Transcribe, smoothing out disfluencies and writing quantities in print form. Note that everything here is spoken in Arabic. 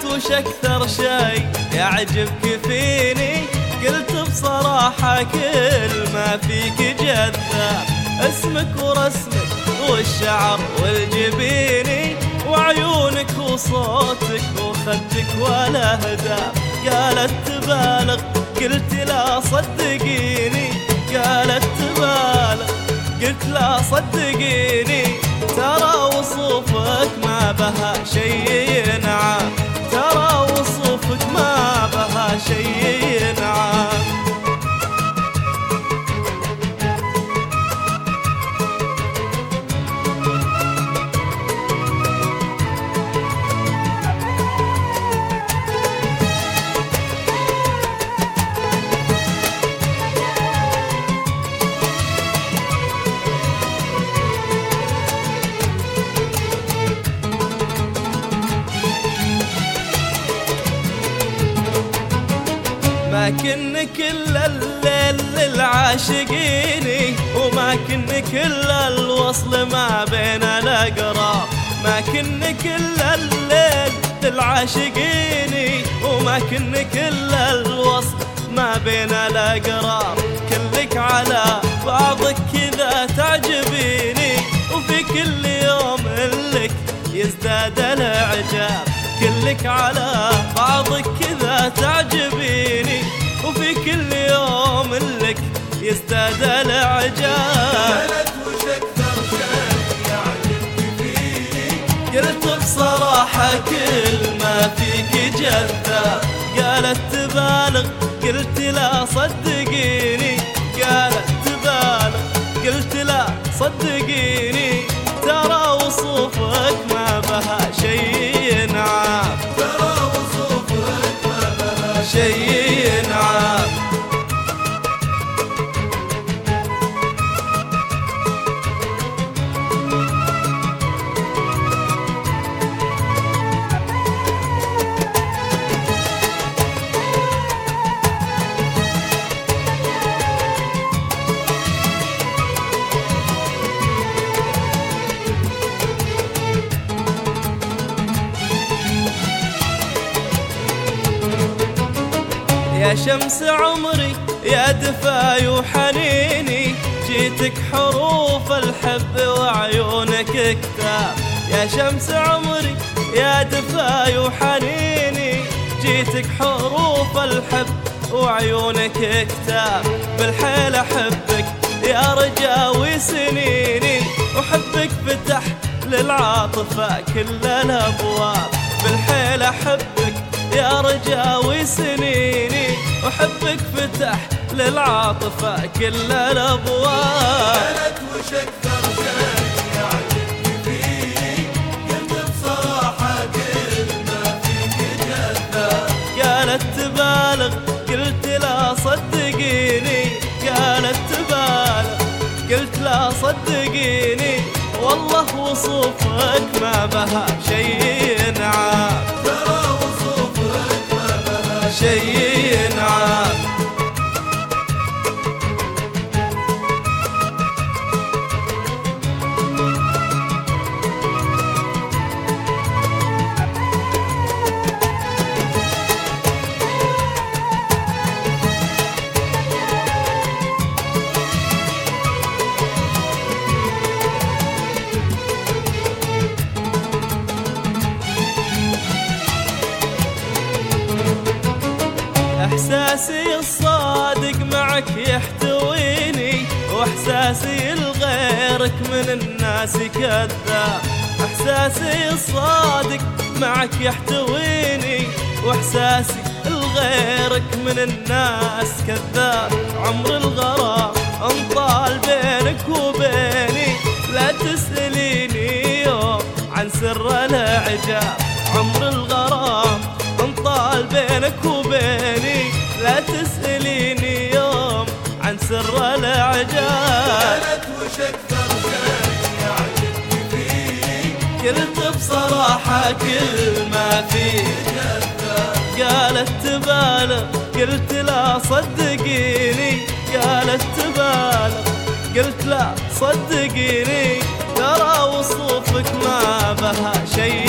وش أكثر شي يعجبك فيني؟ قلت بصراحة كل ما فيك جذاب، اسمك ورسمك والشعر والجبيني وعيونك وصوتك وخدك ولا هداب. قالت تبالغ قلت لا صدقيني، قالت تبالغ قلت لا صدقيني، ترى وصوفك ما بها شي ينعاد، ترى وصوفك ما بها شي ينعاد. ما كن كل الليل للعاشقيني، وما كن كل الوصل ما بين الأقراب، ما كن كل الليل للعاشقيني، وما كن كل الوصل ما بين الأقراب. كلك على بعضك كذا تعجبيني، وفي كل يوم لك يزداد الإعجاب. كلك على بعضك كذا تعجبيني، وفي كل يوم لك يزداد الإعجاب. قالت وش أكثر شي يعجبك فيني؟ قلت بصراحة كل ما فيك جذاب. قالت تبالغ قلت لا صدقيني، قالت تبالغ قلت لا صدقيني، ترى وصوفك ما بها شي ينعاد، ترى وصوفك ما بها شي ينعاد. يا شمس عمري يا دفاي وحنيني، جيتك حروف الحب وعيونك كتاب. يا شمس عمري يا دفاي وحنيني، جيتك حروف الحب وعيونك كتاب. بالحيل أحبك يا رجاوي سنيني، وحبك فتح للعاطفة كل الأبواب. بالحيل أحبك يا رجاوي سنيني، وحبك فتح للعاطفة كل الأبواب. قالت وش أكثر شي يعجبك فيني؟ قلت بصراحة كل ما فيك جذاب. قالت تبالغ قلت لا صدقيني، قالت تبالغ قلت لا صدقيني، والله وصوفك ما بها شي ينعاد، ترى وصوفك ما بها شي ينعاد. إحساسي الصادق معك يحتويني، وإحساسي لغيرك من الناس كذاب. إحساسي الصادق معك يحتويني، وإحساسي لغيرك من الناس كذاب. عمر الغرام انطال بينك وبيني، لا تسأليني يوم عن سر الإعجاب. عمر الغرام انطال بينك وبيني، لا تسأليني يوم عن سر الإعجاب. قالت وش أكثر شي يعجبك فيني؟ قلت بصراحة كل ما فيك جذاب. قالت تبالغ قلت لا صدقيني، قالت تبالغ قلت لا صدقيني، ترى وصوفك ما بها شي